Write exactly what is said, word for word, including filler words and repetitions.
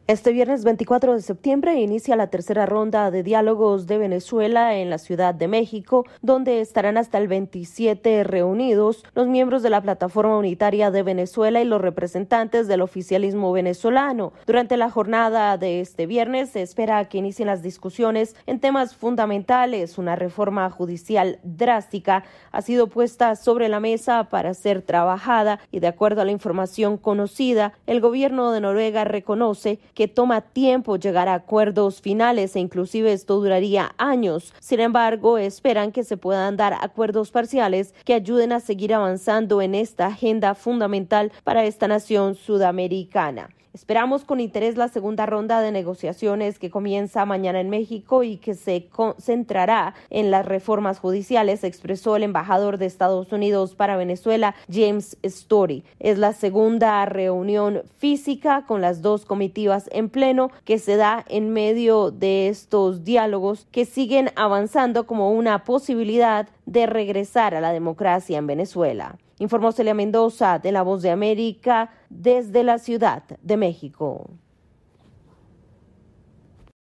Este viernes veinticuatro de septiembre inicia la tercera ronda de diálogos de Venezuela en la Ciudad de México, donde estarán hasta el veintisiete reunidos los miembros de la Plataforma Unitaria de Venezuela y los representantes del oficialismo venezolano. Durante la jornada de este viernes se espera que inicien las discusiones en temas fundamentales. Una reforma judicial drástica ha sido puesta sobre la mesa para ser trabajada y, de acuerdo a la información conocida, el gobierno de Noruega reconoce que toma tiempo llegar a acuerdos finales e inclusive esto duraría años. Sin embargo, esperan que se puedan dar acuerdos parciales que ayuden a seguir avanzando en esta agenda fundamental para esta nación sudamericana. Esperamos con interés la segunda ronda de negociaciones que comienza mañana en México y que se concentrará en las reformas judiciales, expresó el embajador de Estados Unidos para Venezuela, James Story. Es la segunda reunión física con las dos comitivas en pleno que se da en medio de estos diálogos que siguen avanzando como una posibilidad de regresar a la democracia en Venezuela. Informó Celia Mendoza de La Voz de América desde la Ciudad de México.